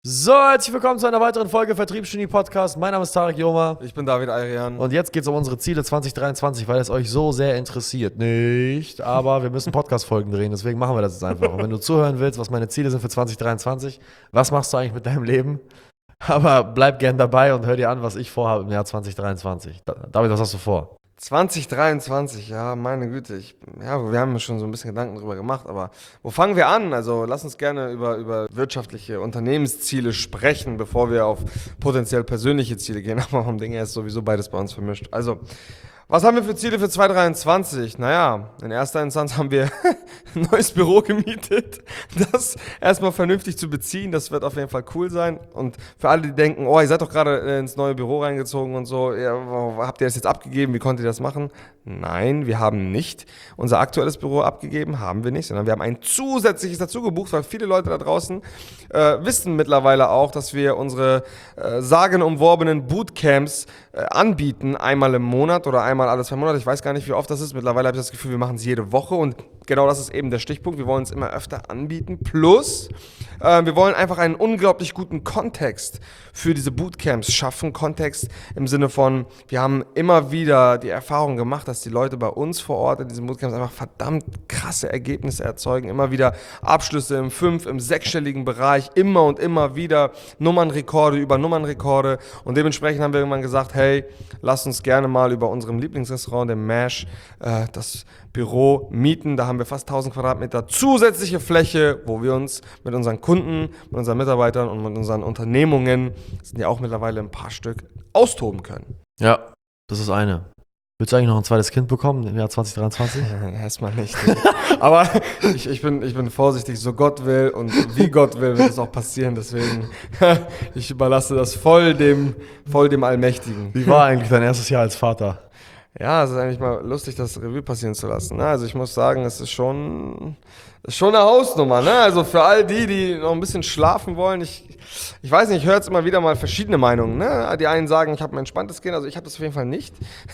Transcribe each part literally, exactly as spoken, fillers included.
So, herzlich willkommen zu einer weiteren Folge Vertriebsgenie Podcast. Mein Name ist Tarek Joma. Ich bin David Ayrian. Und jetzt geht es um unsere Ziele zwanzig dreiundzwanzig, weil es euch so sehr interessiert. Nicht, aber wir müssen Podcast-Folgen drehen, deswegen machen wir das jetzt einfach. Und wenn du zuhören willst, was meine Ziele sind für zwanzig dreiundzwanzig, was machst du eigentlich mit deinem Leben? Aber bleib gern dabei und hör dir an, was ich vorhabe im Jahr zwanzig dreiundzwanzig. David, was hast du vor? zwanzig dreiundzwanzig, ja, meine Güte. Ich, ja, wir haben schon so ein bisschen Gedanken drüber gemacht, aber wo fangen wir an? Also lass uns gerne über, über wirtschaftliche Unternehmensziele sprechen, bevor wir auf potenziell persönliche Ziele gehen. Aber vom Ding her ist sowieso beides bei uns vermischt. Also, was haben wir für Ziele für zwanzig dreiundzwanzig? Naja, in erster Instanz haben wir ein neues Büro gemietet. Das erstmal vernünftig zu beziehen, das wird auf jeden Fall cool sein. Und für alle, die denken, oh, ihr seid doch gerade ins neue Büro reingezogen und so, ja, habt ihr das jetzt abgegeben? Wie konntet ihr das machen? Nein, wir haben nicht unser aktuelles Büro abgegeben, haben wir nicht, sondern wir haben ein zusätzliches dazu gebucht, weil viele Leute da draußen äh, wissen mittlerweile auch, dass wir unsere äh, sagenumworbenen Bootcamps äh, anbieten, einmal im Monat oder einmal alle zwei Monate. Ich weiß gar nicht, wie oft das ist. Mittlerweile habe ich das Gefühl, wir machen es jede Woche und genau das ist eben der Stichpunkt. Wir wollen es immer öfter anbieten. Plus, äh, wir wollen einfach einen unglaublich guten Kontext für diese Bootcamps schaffen. Kontext im Sinne von, wir haben immer wieder die Erfahrung gemacht, dass die Leute bei uns vor Ort in diesen Bootcamps einfach verdammt krasse Ergebnisse erzeugen. Immer wieder Abschlüsse im fünf-, im sechsstelligen Bereich. Immer und immer wieder Nummernrekorde über Nummernrekorde. Und dementsprechend haben wir irgendwann gesagt, hey, lass uns gerne mal über unserem Lieblingsrestaurant, dem MASH, äh, das Büro mieten. Da haben wir fast tausend Quadratmeter zusätzliche Fläche, wo wir uns mit unseren Kunden, mit unseren Mitarbeitern und mit unseren Unternehmungen, das sind ja auch mittlerweile ein paar Stück, austoben können. Ja, das ist eine. Willst du eigentlich noch ein zweites Kind bekommen im Jahr zwanzig dreiundzwanzig? Erstmal nicht. Aber ich, ich, bin, ich bin vorsichtig, so Gott will und wie Gott will, wird es auch passieren. Deswegen, ich überlasse das voll dem, voll dem Allmächtigen. Wie war eigentlich dein erstes Jahr als Vater? Ja, es ist eigentlich mal lustig, das Revue passieren zu lassen. Also ich muss sagen, es ist schon, es ist schon eine Hausnummer. Ne? Also für all die, die noch ein bisschen schlafen wollen, ich, ich weiß nicht, ich höre jetzt immer wieder mal verschiedene Meinungen. Ne? Die einen sagen, ich habe ein entspanntes Kind, also ich habe das auf jeden Fall nicht.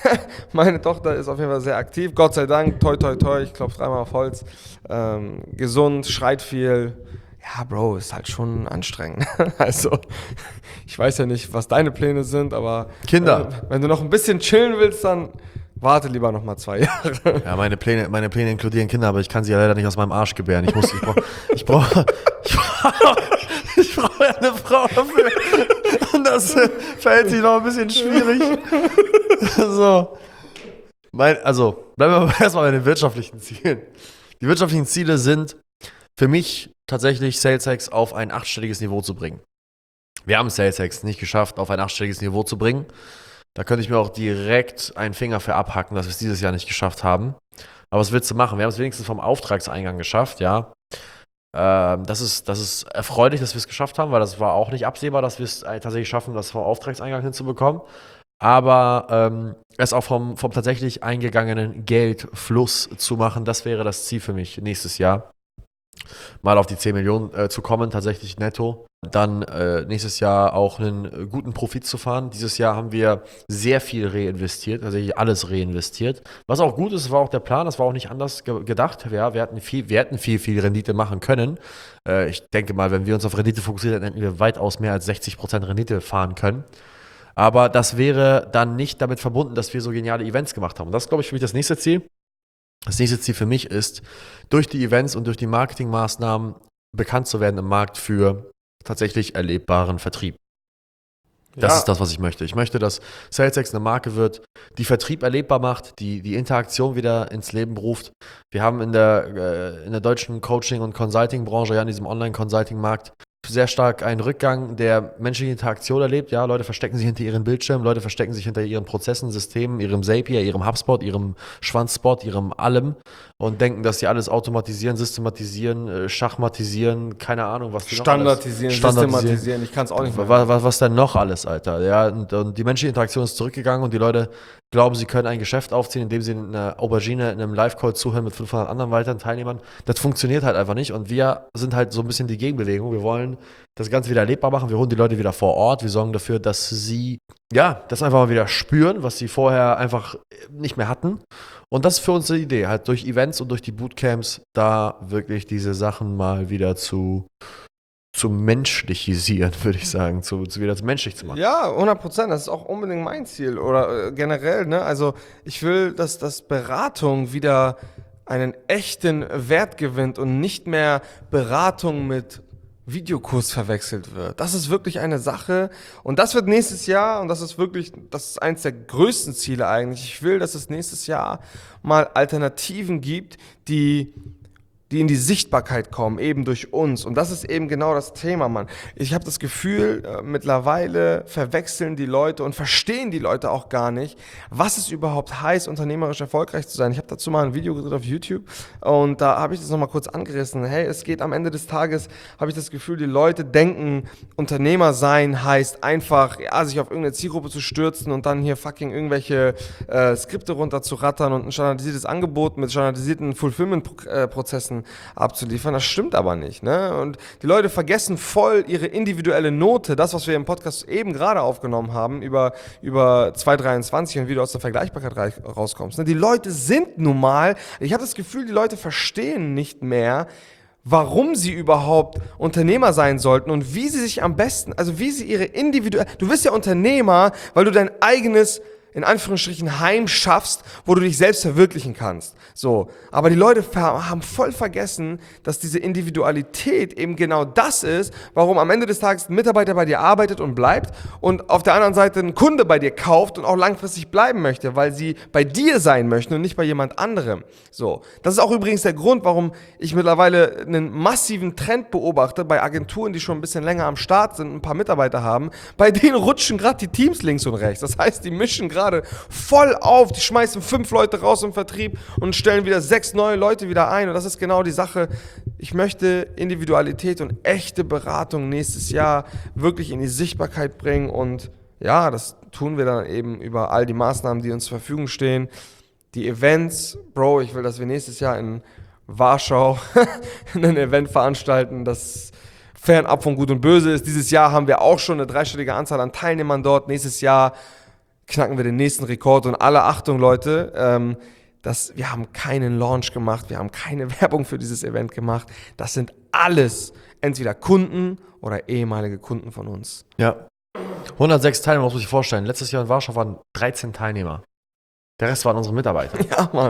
Meine Tochter ist auf jeden Fall sehr aktiv, Gott sei Dank, toi toi toi, ich klopfe dreimal auf Holz. Ähm, gesund, schreit viel. Ja, Bro, ist halt schon anstrengend. Also, ich weiß ja nicht, was deine Pläne sind, aber Kinder. Wenn, wenn du noch ein bisschen chillen willst, dann warte lieber noch mal zwei Jahre. Ja, meine Pläne, meine Pläne inkludieren Kinder, aber ich kann sie ja leider nicht aus meinem Arsch gebären. Ich muss, ich brauche, ich brauche, ich brauche, ich brauche ja eine Frau dafür. Und das äh, verhält sich noch ein bisschen schwierig. So. Mein, also, bleiben wir erstmal bei den wirtschaftlichen Zielen. Die wirtschaftlichen Ziele sind für mich tatsächlich SalesHacks auf ein achtstelliges Niveau zu bringen. Wir haben SalesHacks nicht geschafft, auf ein achtstelliges Niveau zu bringen. Da könnte ich mir auch direkt einen Finger für abhacken, dass wir es dieses Jahr nicht geschafft haben. Aber was willst du machen? Wir haben es wenigstens vom Auftragseingang geschafft, ja. Ähm, das ist, das ist erfreulich, dass wir es geschafft haben, weil das war auch nicht absehbar, dass wir es tatsächlich schaffen, das vom Auftragseingang hinzubekommen. Aber ähm, es auch vom, vom tatsächlich eingegangenen Geldfluss zu machen, das wäre das Ziel für mich nächstes Jahr. Mal auf die zehn Millionen äh, zu kommen, tatsächlich netto. Dann äh, nächstes Jahr auch einen äh, guten Profit zu fahren. Dieses Jahr haben wir sehr viel reinvestiert, tatsächlich alles reinvestiert. Was auch gut ist, war auch der Plan, das war auch nicht anders ge- gedacht. Ja, wir, hatten viel, wir hätten viel, viel Rendite machen können. Äh, ich denke mal, wenn wir uns auf Rendite fokussieren, dann hätten wir weitaus mehr als sechzig Prozent Rendite fahren können. Aber das wäre dann nicht damit verbunden, dass wir so geniale Events gemacht haben. Und das ist, glaube ich, für mich das nächste Ziel. Das nächste Ziel für mich ist, durch die Events und durch die Marketingmaßnahmen bekannt zu werden im Markt für tatsächlich erlebbaren Vertrieb. Das Ja. ist das, was ich möchte. Ich möchte, dass SalesHacks eine Marke wird, die Vertrieb erlebbar macht, die die Interaktion wieder ins Leben ruft. Wir haben in der, äh, in der deutschen Coaching- und Consulting-Branche, ja, in diesem Online-Consulting-Markt, sehr stark einen Rückgang der menschlichen Interaktion erlebt. Ja, Leute verstecken sich hinter ihren Bildschirmen, Leute verstecken sich hinter ihren Prozessen, Systemen, ihrem Zapier, ihrem HubSpot, ihrem Schwanzspot, ihrem allem und denken, dass sie alles automatisieren, systematisieren, äh, schachmatisieren, keine Ahnung, was die noch alles- Standardisieren, systematisieren, ich kann es auch nicht mehr. was, was, was denn noch alles, Alter? Ja, und, und die menschliche Interaktion ist zurückgegangen und die Leute glauben, sie können ein Geschäft aufziehen, indem sie in einer Aubergine in einem Live-Call zuhören mit fünfhundert anderen weiteren Teilnehmern. Das funktioniert halt einfach nicht und wir sind halt so ein bisschen die Gegenbewegung. Wir wollen das Ganze wieder erlebbar machen. Wir holen die Leute wieder vor Ort. Wir sorgen dafür, dass sie, ja, das einfach mal wieder spüren, was sie vorher einfach nicht mehr hatten. Und das ist für uns die Idee, halt durch Events und durch die Bootcamps da wirklich diese Sachen mal wieder zu zu menschlichisieren, würde ich sagen, zu, zu wieder menschlich zu machen. Ja, hundert Prozent. Das ist auch unbedingt mein Ziel. Oder äh, generell, ne? Also ich will, dass, dass Beratung wieder einen echten Wert gewinnt und nicht mehr Beratung mit Videokurs verwechselt wird. Das ist wirklich eine Sache und das wird nächstes Jahr, und das ist wirklich, das ist eins der größten Ziele eigentlich. Ich will, dass es nächstes Jahr mal Alternativen gibt, die die in die Sichtbarkeit kommen, eben durch uns. Und das ist eben genau das Thema, Mann. Ich habe das Gefühl, äh, mittlerweile verwechseln die Leute und verstehen die Leute auch gar nicht, was es überhaupt heißt, unternehmerisch erfolgreich zu sein. Ich habe dazu mal ein Video gedreht auf YouTube und da habe ich das nochmal kurz angerissen. Hey, es geht am Ende des Tages, habe ich das Gefühl, die Leute denken, Unternehmer sein heißt einfach, ja, sich auf irgendeine Zielgruppe zu stürzen und dann hier fucking irgendwelche äh, Skripte runterzurattern und ein standardisiertes Angebot mit standardisierten Fulfillment-Prozessen abzuliefern. Das stimmt aber nicht, ne? Und die Leute vergessen voll ihre individuelle Note, das, was wir im Podcast eben gerade aufgenommen haben, über, über zwei dreiundzwanzig und wie du aus der Vergleichbarkeit rauskommst. Ne? Die Leute sind nun mal, ich habe das Gefühl, die Leute verstehen nicht mehr, warum sie überhaupt Unternehmer sein sollten und wie sie sich am besten, also wie sie ihre individuelle, du bist ja Unternehmer, weil du dein eigenes, in Anführungsstrichen, Heim schaffst, wo du dich selbst verwirklichen kannst. So. Aber die Leute ver- haben voll vergessen, dass diese Individualität eben genau das ist, warum am Ende des Tages ein Mitarbeiter bei dir arbeitet und bleibt und auf der anderen Seite ein Kunde bei dir kauft und auch langfristig bleiben möchte, weil sie bei dir sein möchten und nicht bei jemand anderem. So. Das ist auch übrigens der Grund, warum ich mittlerweile einen massiven Trend beobachte bei Agenturen, die schon ein bisschen länger am Start sind, ein paar Mitarbeiter haben. Bei denen rutschen gerade die Teams links und rechts. Das heißt, die mischen gerade voll auf, die schmeißen fünf Leute raus im Vertrieb und stellen wieder sechs neue Leute wieder ein. Und das ist genau die Sache. Ich möchte Individualität und echte Beratung nächstes Jahr wirklich in die Sichtbarkeit bringen. Und ja, das tun wir dann eben über all die Maßnahmen, die uns zur Verfügung stehen. Die Events, Bro, ich will, dass wir nächstes Jahr in Warschau ein Event veranstalten, das fernab von Gut und Böse ist. Dieses Jahr haben wir auch schon eine dreistellige Anzahl an Teilnehmern dort. Nächstes Jahr knacken wir den nächsten Rekord und alle Achtung, Leute, ähm, das, wir haben keinen Launch gemacht, wir haben keine Werbung für dieses Event gemacht. Das sind alles entweder Kunden oder ehemalige Kunden von uns. Ja. hundertsechs Teilnehmer, muss man sich vorstellen. Letztes Jahr in Warschau waren dreizehn Teilnehmer. Der Rest waren unsere Mitarbeiter. Ja, Mann.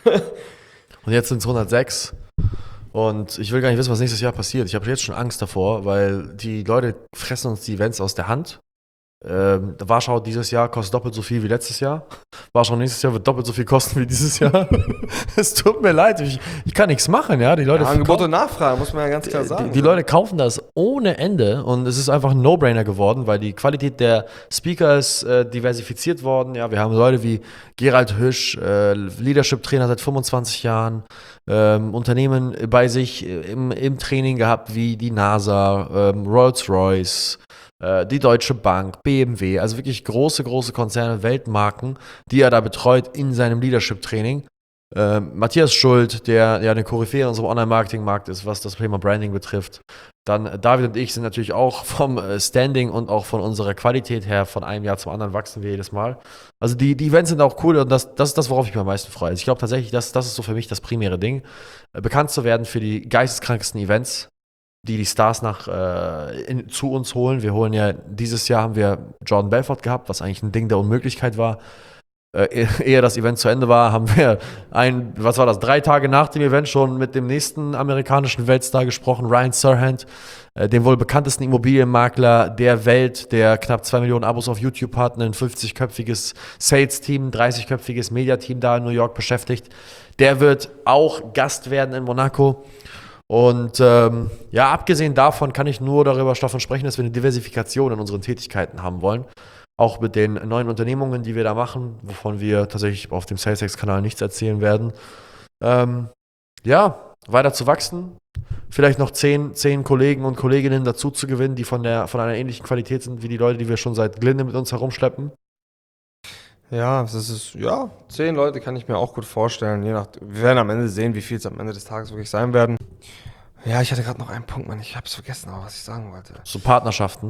Und jetzt sind es hundertsechs. Und ich will gar nicht wissen, was nächstes Jahr passiert. Ich habe jetzt schon Angst davor, weil die Leute fressen uns die Events aus der Hand. Ähm, Warschau dieses Jahr kostet doppelt so viel wie letztes Jahr. Warschau nächstes Jahr wird doppelt so viel kosten wie dieses Jahr. Es tut mir leid, ich, ich kann nichts machen, ja. Die Leute ja, Angebot und Nachfrage, muss man ja ganz klar sagen. Die, die Leute kaufen das ohne Ende und es ist einfach ein No-Brainer geworden, weil die Qualität der Speaker ist äh, diversifiziert worden. Ja, wir haben Leute wie Gerald Hüsch, äh, Leadership-Trainer seit fünfundzwanzig Jahren, ähm, Unternehmen bei sich im, im Training gehabt wie die NASA, ähm, Rolls-Royce, die Deutsche Bank, B M W, also wirklich große, große Konzerne, Weltmarken, die er da betreut in seinem Leadership-Training. Äh, Matthias Schuld, der ja eine Koryphäe in unserem Online-Marketing-Markt ist, was das Thema Branding betrifft. Dann David und ich sind natürlich auch vom Standing und auch von unserer Qualität her von einem Jahr zum anderen wachsen wir jedes Mal. Also die, die Events sind auch cool und das, das ist das, worauf ich mich am meisten freue. Also ich glaube tatsächlich, das, das ist so für mich das primäre Ding, bekannt zu werden für die geisteskrankesten Events, die die Stars nach, äh, in, zu uns holen. Wir holen ja, dieses Jahr haben wir Jordan Belfort gehabt, was eigentlich ein Ding der Unmöglichkeit war. Äh, ehe das Event zu Ende war, haben wir ein, was war das, drei Tage nach dem Event schon mit dem nächsten amerikanischen Weltstar gesprochen, Ryan Serhant, äh, dem wohl bekanntesten Immobilienmakler der Welt, der knapp zwei Millionen Abos auf YouTube hat, ein fünfzigköpfiges Sales-Team, dreißigköpfiges Media-Team da in New York beschäftigt. Der wird auch Gast werden in Monaco. Und ähm, ja, abgesehen davon kann ich nur darüber davon sprechen, dass wir eine Diversifikation in unseren Tätigkeiten haben wollen. Auch mit den neuen Unternehmungen, die wir da machen, wovon wir tatsächlich auf dem SalesX-Kanal nichts erzählen werden. Ähm, ja, weiter zu wachsen. Vielleicht noch zehn, zehn Kollegen und Kolleginnen dazu zu gewinnen, die von, der, von einer ähnlichen Qualität sind wie die Leute, die wir schon seit Glinde mit uns herumschleppen. Ja, das ist, ja, zehn Leute kann ich mir auch gut vorstellen. Je nach, wir werden am Ende sehen, wie viel es am Ende des Tages wirklich sein werden. Ja, ich hatte gerade noch einen Punkt, Mann. Ich habe es vergessen, aber was ich sagen wollte. So Partnerschaften.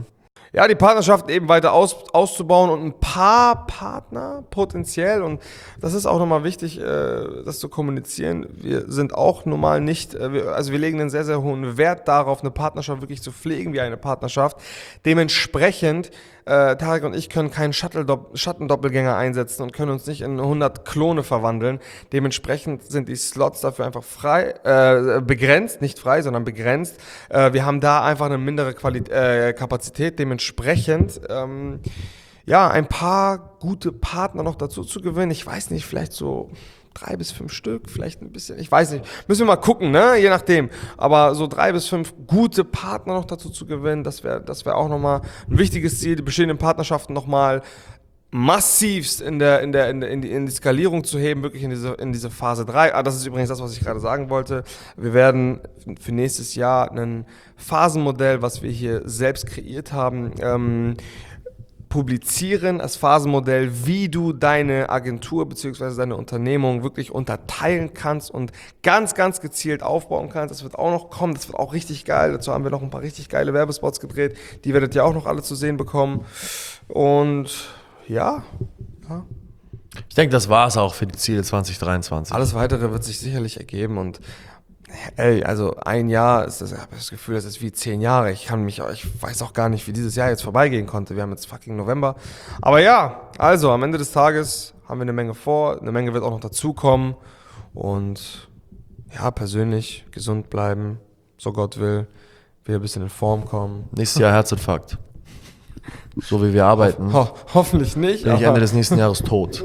Ja, die Partnerschaft eben weiter aus, auszubauen und ein paar Partner potenziell, und das ist auch nochmal wichtig, äh, das zu kommunizieren. Wir sind auch normal nicht, äh, wir, also wir legen einen sehr, sehr hohen Wert darauf, eine Partnerschaft wirklich zu pflegen wie eine Partnerschaft. Dementsprechend, äh, Tarek und ich können keinen Shuttle-Dopp- Schattendoppelgänger einsetzen und können uns nicht in hundert Klone verwandeln. Dementsprechend sind die Slots dafür einfach frei, äh, begrenzt, nicht frei, sondern begrenzt. Äh, wir haben da einfach eine mindere Quali- äh, Kapazität. Dementsprechend, ähm, ja, ein paar gute Partner noch dazu zu gewinnen. Ich weiß nicht, vielleicht so drei bis fünf Stück, vielleicht ein bisschen, ich weiß nicht. Müssen wir mal gucken, ne? Je nachdem. Aber so drei bis fünf gute Partner noch dazu zu gewinnen, das wäre das wäre auch nochmal ein wichtiges Ziel, die bestehenden Partnerschaften nochmal massivst in der, in der, in der, in die, in die Skalierung zu heben, wirklich in diese, in diese Phase drei. Ah, das ist übrigens das, was ich gerade sagen wollte. Wir werden für nächstes Jahr ein Phasenmodell, was wir hier selbst kreiert haben, ähm, publizieren als Phasenmodell, wie du deine Agentur bzw. deine Unternehmung wirklich unterteilen kannst und ganz, ganz gezielt aufbauen kannst. Das wird auch noch kommen, das wird auch richtig geil. Dazu haben wir noch ein paar richtig geile Werbespots gedreht. Die werdet ihr auch noch alle zu sehen bekommen. Und ja, ja. Ich denke, das war es auch für die Ziele zwanzig dreiundzwanzig. Alles Weitere wird sich sicherlich ergeben, und ey, also ein Jahr ist das, ich habe das Gefühl, das ist wie zehn Jahre. Ich kann mich, ich weiß auch gar nicht, wie dieses Jahr jetzt vorbeigehen konnte. Wir haben jetzt fucking November. Aber ja, also am Ende des Tages haben wir eine Menge vor. Eine Menge wird auch noch dazukommen. Und ja, persönlich gesund bleiben, so Gott will. Wieder ein bisschen in Form kommen. Nächstes Jahr Herzinfarkt. So wie wir arbeiten, Ho hoffentlich nicht. bin ich Ende des nächsten Jahres tot.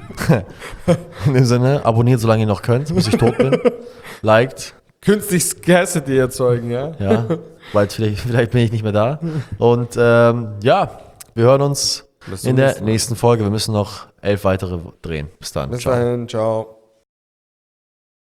In dem Sinne, abonniert, solange ihr noch könnt, bis ich tot bin. Liked. Künstlich Scarcity erzeugen, ja? Ja, weil vielleicht, vielleicht bin ich nicht mehr da. Und ähm, ja, wir hören uns Bis in zum der nächsten Mal. nächsten Folge. Wir müssen noch elf weitere drehen. Bis dann. Bis Ciao. dahin, ciao.